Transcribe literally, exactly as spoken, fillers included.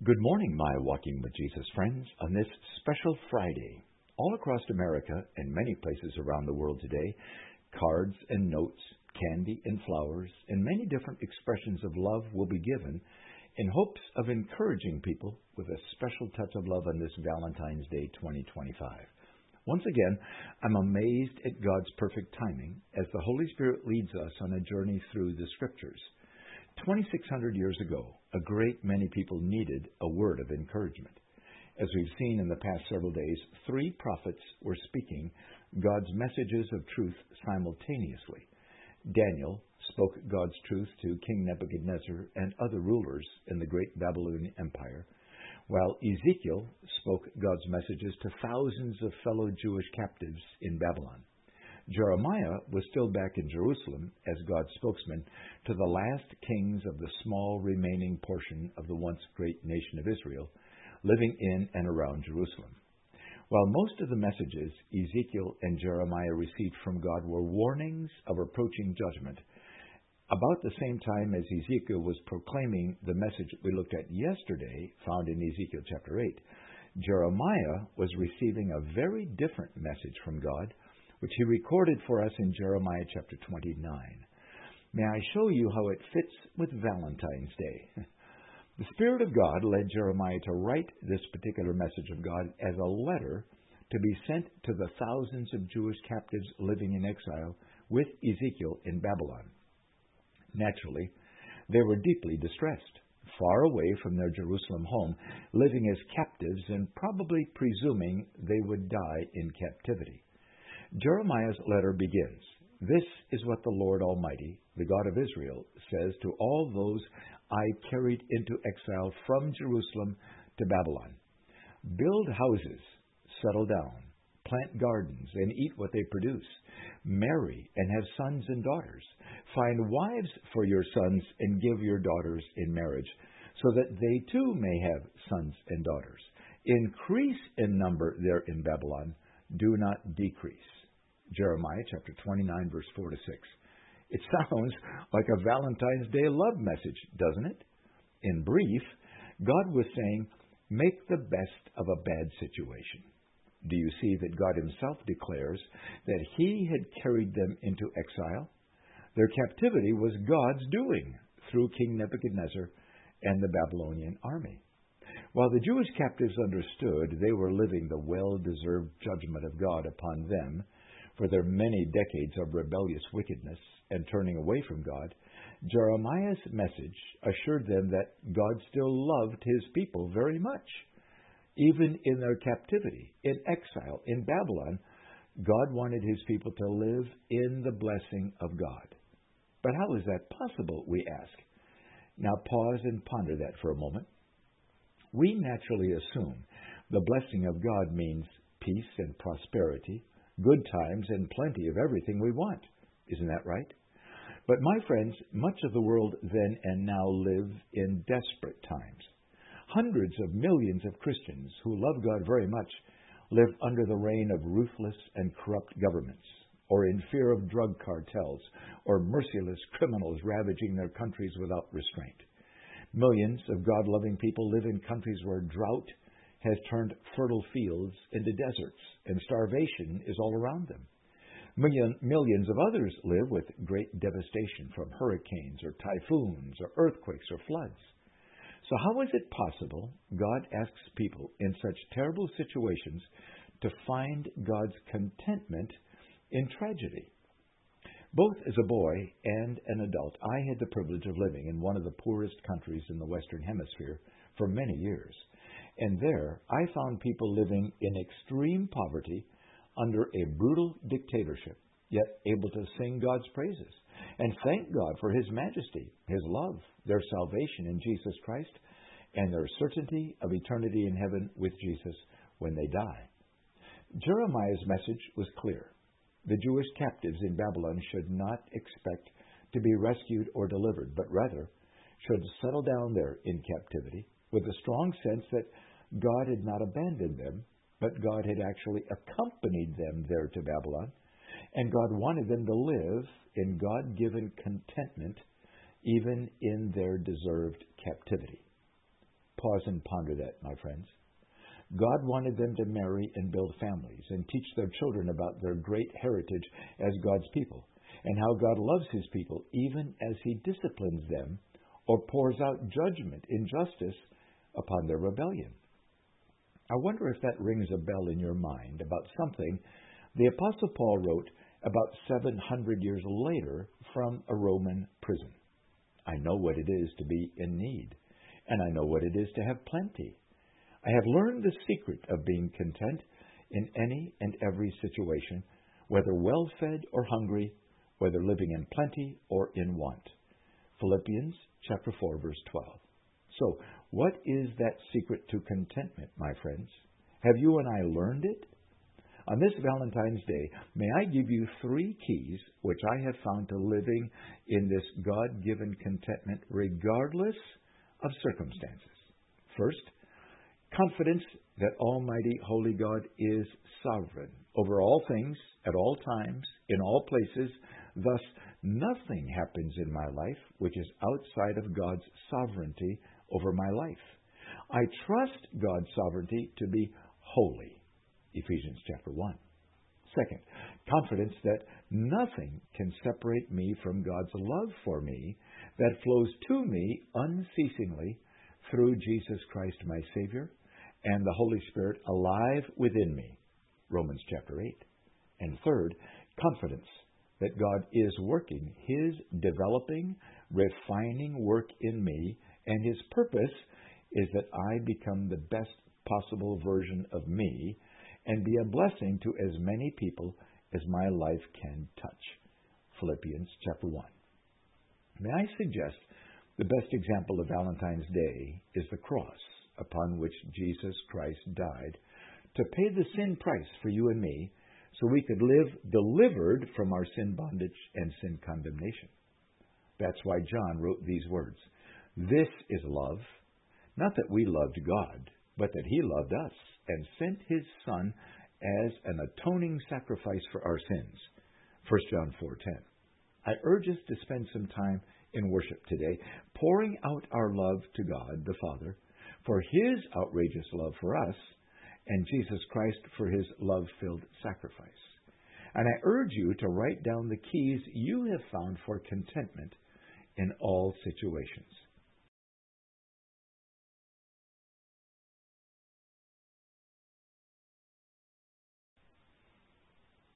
Good morning, my Walking with Jesus friends, on this special Friday. All across America and many places around the world today, cards and notes, candy and flowers, and many different expressions of love will be given in hopes of encouraging people with a special touch of love on this Valentine's Day twenty twenty-five. Once again, I'm amazed at God's perfect timing as the Holy Spirit leads us on a journey through the Scriptures. twenty-six hundred years ago, a great many people needed a word of encouragement. As we've seen in the past several days, three prophets were speaking God's messages of truth simultaneously. Daniel spoke God's truth to King Nebuchadnezzar and other rulers in the great Babylonian Empire, while Ezekiel spoke God's messages to thousands of fellow Jewish captives in Babylon. Jeremiah was still back in Jerusalem as God's spokesman to the last kings of the small remaining portion of the once great nation of Israel, living in and around Jerusalem. While most of the messages Ezekiel and Jeremiah received from God were warnings of approaching judgment, about the same time as Ezekiel was proclaiming the message we looked at yesterday, found in Ezekiel chapter eight, Jeremiah was receiving a very different message from God, which he recorded for us in Jeremiah chapter twenty-nine. May I show you how it fits with Valentine's Day? The Spirit of God led Jeremiah to write this particular message of God as a letter to be sent to the thousands of Jewish captives living in exile with Ezekiel in Babylon. Naturally, they were deeply distressed, far away from their Jerusalem home, living as captives and probably presuming they would die in captivity. Jeremiah's letter begins, "This is what the Lord Almighty, the God of Israel, says to all those I carried into exile from Jerusalem to Babylon. Build houses, settle down, plant gardens, and eat what they produce. Marry and have sons and daughters. Find wives for your sons and give your daughters in marriage, so that they too may have sons and daughters. Increase in number there in Babylon, do not decrease." Jeremiah chapter twenty-nine, verse four to six. It sounds like a Valentine's Day love message, doesn't it? In brief, God was saying, make the best of a bad situation. Do you see that God himself declares that he had carried them into exile? Their captivity was God's doing through King Nebuchadnezzar and the Babylonian army. While the Jewish captives understood they were living the well-deserved judgment of God upon them for their many decades of rebellious wickedness and turning away from God, Jeremiah's message assured them that God still loved his people very much. Even in their captivity, in exile, in Babylon, God wanted his people to live in the blessing of God. But how is that possible, we ask? Now pause and ponder that for a moment. We naturally assume the blessing of God means peace and prosperity, good times, and plenty of everything we want. Isn't that right? But my friends, much of the world then and now live in desperate times. Hundreds of millions of Christians who love God very much live under the reign of ruthless and corrupt governments, or in fear of drug cartels, or merciless criminals ravaging their countries without restraint. Millions of God-loving people live in countries where drought has turned fertile fields into deserts, and starvation is all around them. Million, millions of others live with great devastation from hurricanes or typhoons or earthquakes or floods. So how is it possible God asks people in such terrible situations to find God's contentment in tragedy? Both as a boy and an adult, I had the privilege of living in one of the poorest countries in the Western Hemisphere for many years. And there, I found people living in extreme poverty under a brutal dictatorship, yet able to sing God's praises and thank God for his majesty, his love, their salvation in Jesus Christ, and their certainty of eternity in heaven with Jesus when they die. Jeremiah's message was clear. The Jewish captives in Babylon should not expect to be rescued or delivered, but rather should settle down there in captivity with a strong sense that God had not abandoned them, but God had actually accompanied them there to Babylon, and God wanted them to live in God-given contentment even in their deserved captivity. pause and ponder that, my friends. God wanted them to marry and build families and teach their children about their great heritage as God's people and how God loves His people even as He disciplines them or pours out judgment in justice upon their rebellion. I wonder if that rings a bell in your mind about something the Apostle Paul wrote about seven hundred years later from a Roman prison. I know what it is to be in need, and I know what it is to have plenty. I have learned the secret of being content in any and every situation, whether well-fed or hungry, whether living in plenty or in want. Philippians chapter four, verse twelve. So, what is that secret to contentment, my friends? Have you and I learned it? On this Valentine's Day, may I give you three keys which I have found to living in this God-given contentment regardless of circumstances. First, confidence that Almighty Holy God is sovereign over all things, at all times, in all places. Thus, nothing happens in my life which is outside of God's sovereignty over my life. I trust God's sovereignty to be holy. Ephesians chapter one. Second, confidence that nothing can separate me from God's love for me that flows to me unceasingly through Jesus Christ my Savior and the Holy Spirit alive within me. Romans chapter eight. And third, confidence that God is working His developing, refining work in me, and His purpose is that I become the best possible version of me and be a blessing to as many people as my life can touch. Philippians chapter one. May I suggest the best example of Valentine's Day is the cross upon which Jesus Christ died to pay the sin price for you and me so we could live delivered from our sin bondage and sin condemnation. That's why John wrote these words. This is love, not that we loved God, but that He loved us and sent His Son as an atoning sacrifice for our sins. First John four ten. I urge us to spend some time in worship today, pouring out our love to God the Father for His outrageous love for us and Jesus Christ for His love-filled sacrifice. And I urge you to write down the keys you have found for contentment in all situations.